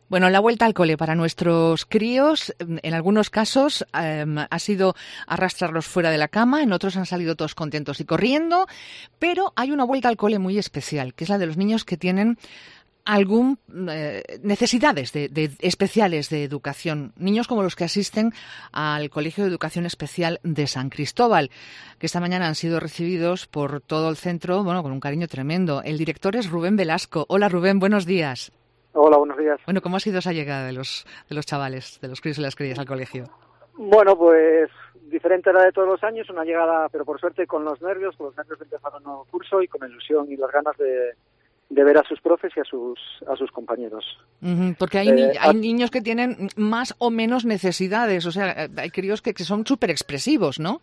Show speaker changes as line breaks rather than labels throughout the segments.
Bueno, la vuelta al cole para nuestros críos, en algunos casos ha sido arrastrarlos fuera de la cama, en otros han salido todos contentos y corriendo, pero hay una vuelta al cole muy especial, que es la de los niños que tienen necesidades especiales de educación, niños como los que asisten al Colegio de Educación Especial de San Cristóbal, que esta mañana han sido recibidos por todo el centro, bueno, con un cariño tremendo. El director es Rubén Velasco. Hola Rubén, buenos días.
Hola, buenos días.
Bueno, ¿cómo ha sido esa llegada de los chavales, de los críos y las crías al colegio?
Bueno, pues diferente a la de todos los años, una llegada, pero por suerte con los nervios de empezar un nuevo curso y con ilusión y las ganas de ver a sus profes y a sus compañeros.
Porque hay niños que tienen más o menos necesidades, o sea, hay críos que son súper expresivos, ¿no?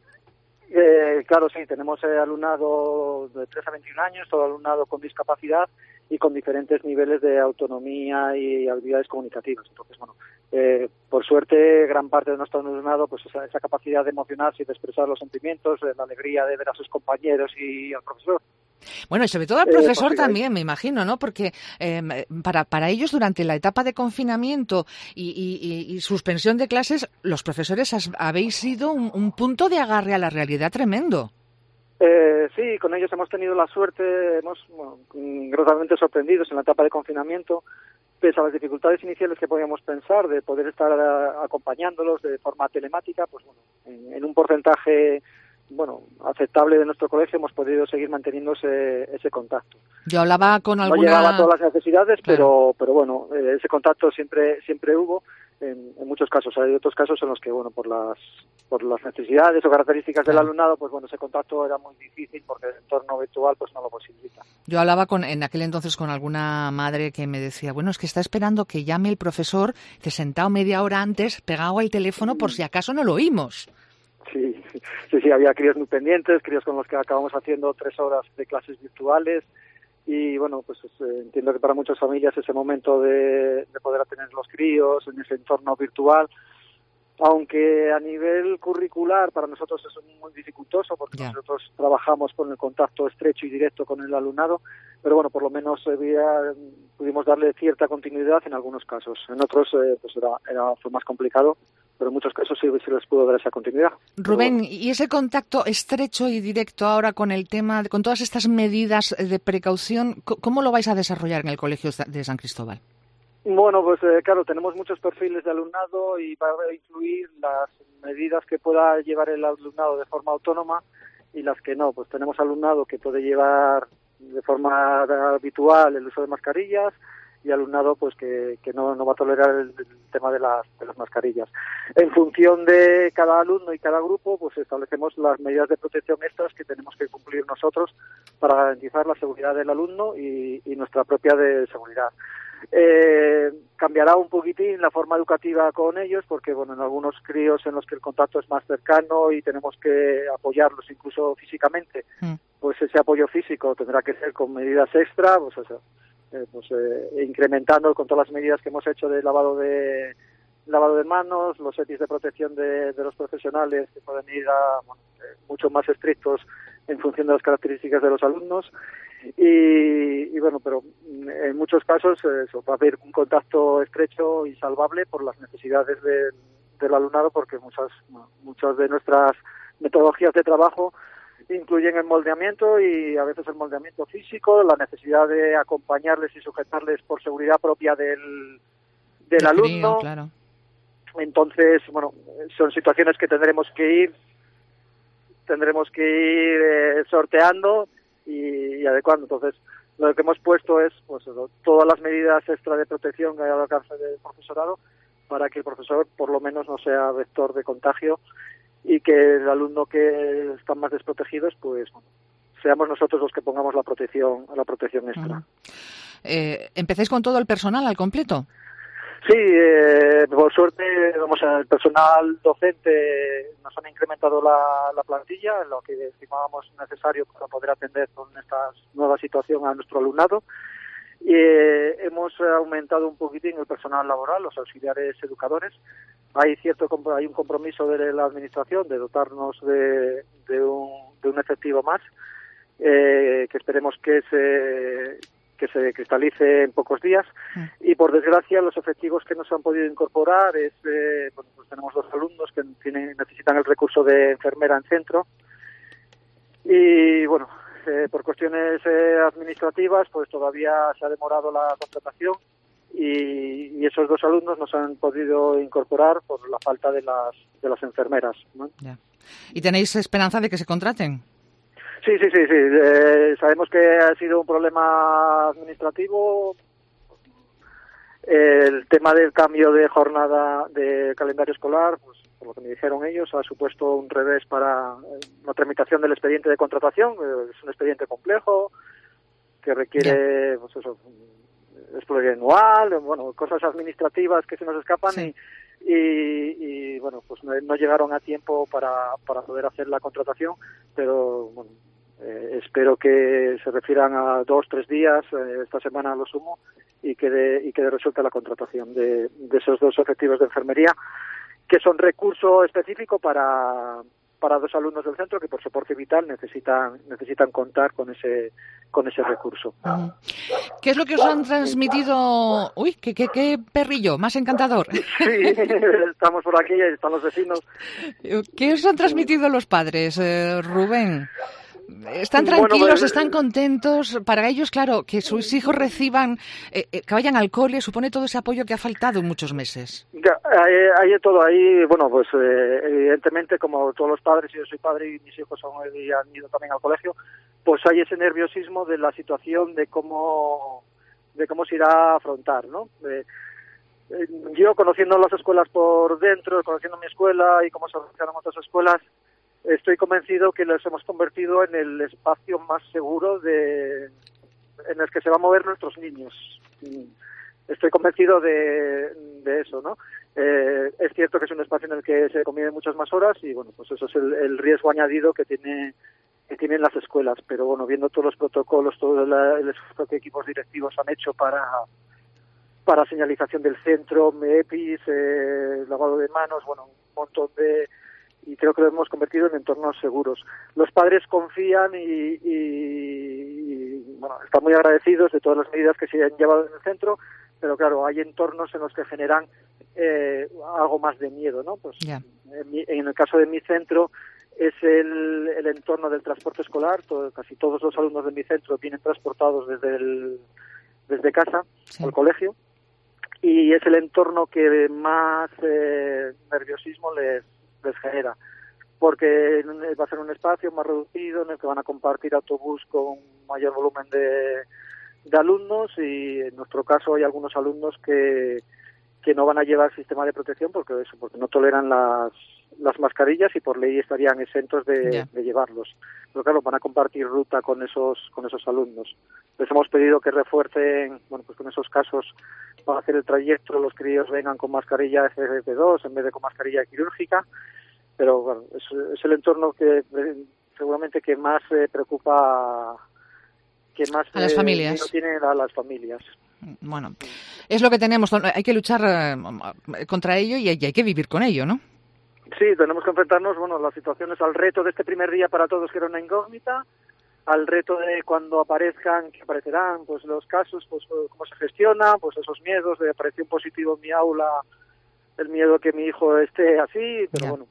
Claro, sí, tenemos alumnado de 3 a 21 años, todo alumnado con discapacidad y con diferentes niveles de autonomía y habilidades comunicativas. Entonces, bueno, por suerte, gran parte de nuestro alumnado, pues esa capacidad de emocionarse y de expresar los sentimientos, la alegría de ver a sus compañeros y al profesor.
Bueno, y sobre todo al profesor también, me imagino, ¿no? Porque para ellos, durante la etapa de confinamiento y suspensión de clases, los profesores habéis sido un punto de agarre a la realidad tremendo.
Sí, con ellos hemos tenido la suerte, gratamente sorprendidos en la etapa de confinamiento, pese a las dificultades iniciales que podíamos pensar de poder estar acompañándolos de forma telemática, pues bueno, en un porcentaje aceptable de nuestro colegio hemos podido seguir manteniendo ese contacto.
Yo hablaba con alguna...
No llegaba a todas las necesidades,
claro.
pero bueno, ese contacto siempre hubo. En muchos casos, hay otros casos en los que, bueno, por las necesidades o características del alumnado, pues bueno, ese contacto era muy difícil porque el entorno virtual pues no lo posibilita.
Yo hablaba en aquel entonces con alguna madre que me decía, bueno, es que está esperando que llame el profesor, sentado media hora antes, pegado al teléfono por si acaso no lo oímos.
Sí, había críos muy pendientes, críos con los que acabamos haciendo 3 horas de clases virtuales y bueno, pues entiendo que para muchas familias ese momento de poder atender los críos en ese entorno virtual, aunque a nivel curricular para nosotros es muy dificultoso porque nosotros trabajamos con el contacto estrecho y directo con el alumnado, pero bueno, por lo menos pudimos darle cierta continuidad en algunos casos. En otros fue más complicado, pero en muchos casos sí les pudo dar esa continuidad.
Rubén, ¿y ese contacto estrecho y directo ahora con el tema, con todas estas medidas de precaución, cómo lo vais a desarrollar en el Colegio de San Cristóbal?
Bueno, pues claro, tenemos muchos perfiles de alumnado y va a incluir las medidas que pueda llevar el alumnado de forma autónoma y las que no. Pues tenemos alumnado que puede llevar de forma habitual el uso de mascarillas y alumnado pues que no va a tolerar el tema de las mascarillas. En función de cada alumno y cada grupo, pues establecemos las medidas de protección extras que tenemos que cumplir nosotros para garantizar la seguridad del alumno y nuestra propia de seguridad. Cambiará un poquitín la forma educativa con ellos porque bueno, en algunos críos en los que el contacto es más cercano y tenemos que apoyarlos incluso físicamente, pues ese apoyo físico tendrá que ser con medidas extra, incrementando con todas las medidas que hemos hecho de lavado de manos, los EPIs de protección de los profesionales que pueden ir mucho más estrictos en función de las características de los alumnos y bueno, pero en muchos casos va a haber un contacto estrecho y salvable por las necesidades del alumnado porque muchas de nuestras metodologías de trabajo incluyen el moldeamiento y a veces el moldeamiento físico, la necesidad de acompañarles y sujetarles por seguridad propia del alumno.
Claro.
Entonces, bueno, son situaciones que tendremos que ir sorteando y adecuando. Entonces, lo que hemos puesto es todas las medidas extra de protección que hay al alcance del profesorado para que el profesor por lo menos no sea vector de contagio y que el alumno que están más desprotegidos, pues seamos nosotros los que pongamos la protección extra.
¿Empecéis con todo el personal al completo?
Sí, por suerte, el personal docente nos han incrementado la plantilla, lo que estimábamos necesario para poder atender con esta nueva situación a nuestro alumnado. Y hemos aumentado un poquitín el personal laboral, los auxiliares educadores. Hay un compromiso de la administración de dotarnos de un efectivo más, que esperemos que que se cristalice en pocos días. Y por desgracia los efectivos que no se han podido incorporar es, bueno, pues tenemos 2 alumnos que necesitan el recurso de enfermera en centro y bueno, por cuestiones administrativas pues todavía se ha demorado la contratación y esos 2 alumnos no se han podido incorporar por la falta de las enfermeras, ¿no?
Ya. ¿Y tenéis esperanza de que se contraten?
Sí. Sabemos que ha sido un problema administrativo. El tema del cambio de jornada de calendario escolar, pues por lo que me dijeron ellos, ha supuesto un revés para la tramitación del expediente de contratación. Es un expediente complejo que requiere, pues eso, exploración anual, bueno, cosas administrativas que se nos escapan y bueno, pues no llegaron a tiempo para poder hacer la contratación, pero bueno, espero que se refieran a 2-3 días, esta semana a lo sumo, y quede resuelta la contratación de esos 2 efectivos de enfermería, que son recurso específico para 2 alumnos del centro que por soporte vital necesitan contar con ese recurso.
¿Qué es lo que os han transmitido? Uy, qué perrillo, más encantador.
Sí, estamos por aquí, están los vecinos.
¿Qué os han transmitido los padres, Rubén? ¿Están tranquilos,
bueno,
están contentos? Para ellos, claro, que sus hijos reciban, que vayan al cole, supone todo ese apoyo que ha faltado en muchos meses.
Ya, hay de todo ahí. Bueno, pues evidentemente, como todos los padres, yo soy padre y mis hijos han ido también al colegio, pues hay ese nerviosismo de la situación, de cómo se irá a afrontar, ¿no? Yo, conociendo las escuelas por dentro, conociendo mi escuela y cómo se organizan otras escuelas, estoy convencido que los hemos convertido en el espacio más seguro en el que se van a mover nuestros niños. Estoy convencido de eso, ¿no? Es cierto que es un espacio en el que se conviven muchas más horas y, bueno, pues eso es el riesgo añadido que tienen las escuelas. Pero, bueno, viendo todos los protocolos, todo el esfuerzo que equipos directivos han hecho para señalización del centro, EPIs, lavado de manos, bueno, un montón y creo que lo hemos convertido en entornos seguros. Los padres confían y bueno, están muy agradecidos de todas las medidas que se han llevado en el centro, pero claro, hay entornos en los que generan algo más de miedo, ¿no? Pues en el caso de mi centro es el entorno del transporte escolar. Casi todos los alumnos de mi centro vienen transportados desde casa al colegio, y es el entorno que más nerviosismo les genera, porque va a ser un espacio más reducido en el que van a compartir autobús con mayor volumen de alumnos, y en nuestro caso hay algunos alumnos que no van a llevar sistema de protección porque no toleran las mascarillas y por ley estarían exentos de llevarlos. Pero claro, van a compartir ruta con esos alumnos. Les hemos pedido que refuercen, bueno, pues con esos casos para hacer el trayecto los críos vengan con mascarilla FFP2 en vez de con mascarilla quirúrgica, pero bueno, es el entorno que seguramente que más preocupa, que más
a las familias.
Tienen a las familias.
Bueno, es lo que tenemos, hay que luchar contra ello y hay que vivir con ello, ¿no?
Sí, tenemos que enfrentarnos, bueno, las situaciones, al reto de este primer día para todos, que era una incógnita, al reto de cuando aparecerán pues los casos, pues cómo se gestiona, pues esos miedos de aparecer un positivo en mi aula, el miedo que mi hijo esté así, pero bueno,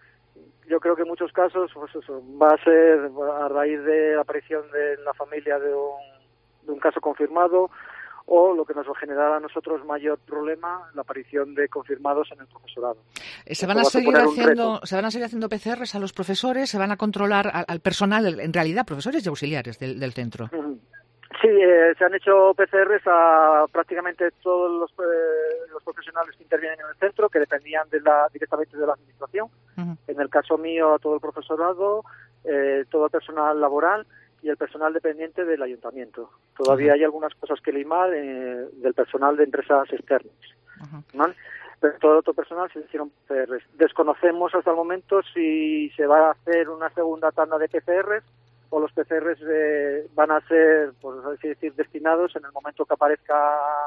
yo creo que en muchos casos pues eso va a ser a raíz de la aparición de la familia de un caso confirmado, o lo que nos va a generar a nosotros mayor problema, la aparición de confirmados en el profesorado.
¿Se van a seguir haciendo PCRs a los profesores? ¿Se van a controlar al personal, en realidad, profesores y auxiliares del centro?
Sí, se han hecho PCRs a prácticamente todos los profesionales que intervienen en el centro, que dependían directamente de la administración. En el caso mío, a todo el profesorado, todo el personal laboral y el personal dependiente del ayuntamiento. Todavía hay algunas cosas que limar del personal de empresas externas, ¿vale? Pero todo el otro personal se hicieron PCRs. Desconocemos hasta el momento si se va a hacer una segunda tanda de PCRs o los PCRs van a ser, por así decir, destinados en el momento que aparezca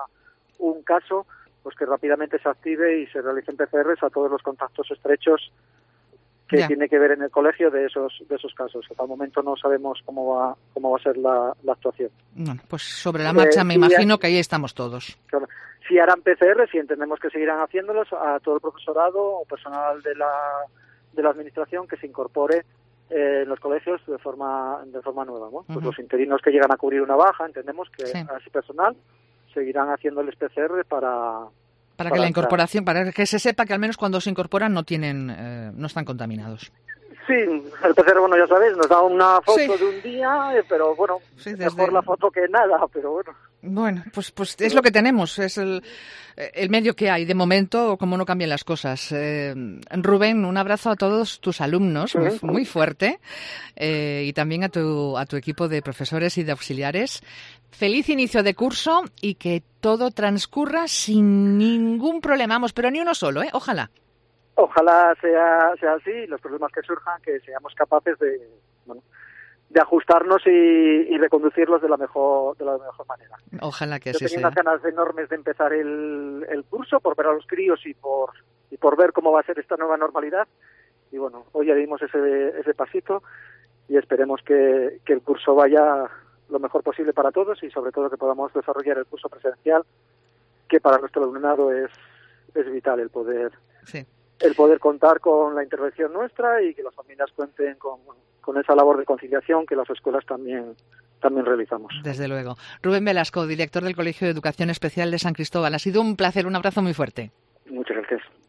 un caso, pues que rápidamente se active y se realicen PCRs a todos los contactos estrechos que tiene que ver en el colegio de esos casos. Hasta el momento no sabemos cómo va a ser la actuación.
Bueno, pues sobre la marcha me imagino que ahí estamos todos.
Claro. Si harán PCR, si entendemos que seguirán haciéndolos, a todo el profesorado o personal de la administración que se incorpore en los colegios de forma nueva, ¿no? Pues los interinos que llegan a cubrir una baja, entendemos que a ese personal seguirán haciéndoles PCR para
que la incorporación, para que se sepa que al menos cuando se incorporan no están contaminados.
Sí, el PCR, bueno, ya sabéis, nos da una foto de un día, pero bueno, mejor la foto que nada, pero bueno.
Bueno, pues es lo que tenemos, es el medio que hay de momento, como no cambian las cosas. Rubén, un abrazo a todos tus alumnos, muy fuerte, y también a tu equipo de profesores y de auxiliares. Feliz inicio de curso y que todo transcurra sin ningún problema, vamos, pero ni uno solo, ojalá.
Ojalá sea así, los problemas que surjan, que seamos capaces de ajustarnos y reconducirlos de la mejor manera.
Ojalá que así sea.
Yo tenía unas ganas enormes de empezar el curso por ver a los críos y por ver cómo va a ser esta nueva normalidad. Y bueno, hoy ya dimos ese pasito y esperemos que el curso vaya lo mejor posible para todos y sobre todo que podamos desarrollar el curso presencial, que para nuestro alumnado es vital el poder contar con la intervención nuestra y que las familias cuenten con esa labor de conciliación que las escuelas también realizamos.
Desde luego. Rubén Velasco, director del Colegio de Educación Especial de San Cristóbal. Ha sido un placer, un abrazo muy fuerte.
Muchas gracias.